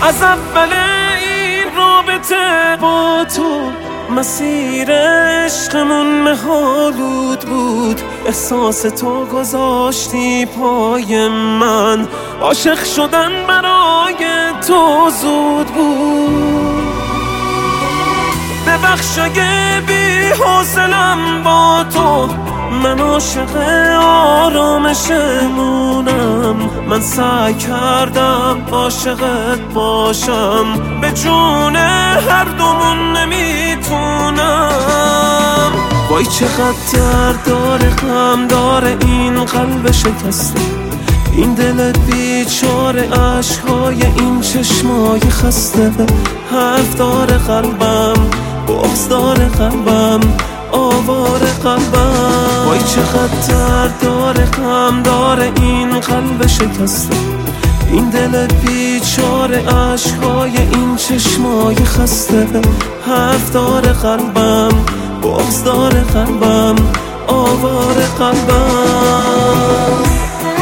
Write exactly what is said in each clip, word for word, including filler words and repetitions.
از اول این رابطه با تو مسیر عشقمون مه‌آلود بود. احساس تو گذاشتی پای من، عاشق شدن برای تو زود بود. ببخش اگه بی حوصله‌ام با تو، من عاشق آرامشمونم. من سعی کردم عاشقت باشم، به جون هر دومون نمیتونم. وای چقدر درد داره، غم داره این قلب شکسته، این دلت بیچاره، عشقهای این چشمای خسته. حرف داره قلبم، بغض داره قلبم، آواره قلبم. وای چقدر درد داره، غم داره این قلب شکسته، این دلت بیچاره، عشقهای این چشمای خسته. حرف داره قلبم، بغض داره قلبم، آواره قلبم.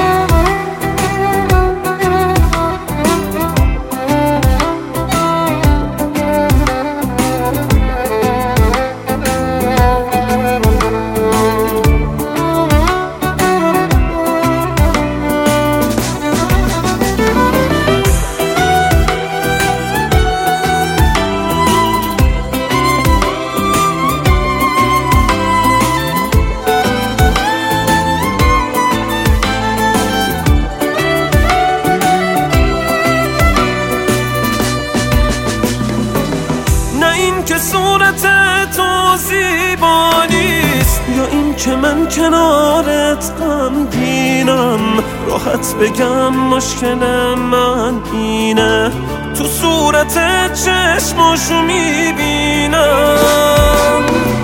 که صورت تو زیبا نیست، یا این که من کنارت غمگینم. راحت بگم مشکل من اینه، تو صورت چشماشو میبینم.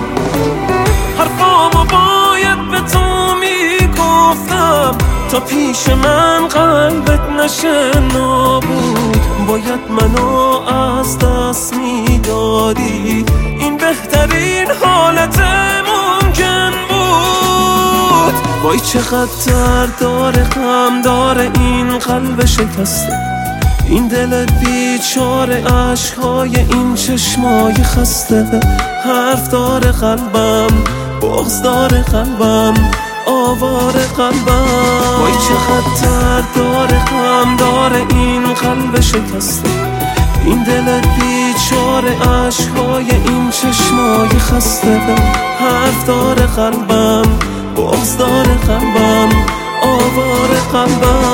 حرفامو باید به تو میگفتم، تا پیش من قلبت نشه نابود. باید منو از دست میدادی، این بهترین حالت ممکن بود. وای چقدر درد داره، غم داره این قلب شکسته، این دل بیچاره، عشقهای این چشمای خسته. حرف داره قلبم، بغض داره قلبم، آواره قلبم. وای چقدر درد داره، غم داره این قلب شکسته، این دل بیچاره، عشقهای این چشمای خسته. حرف داره قلبم، بغض داره قلبم، آواره قلبم.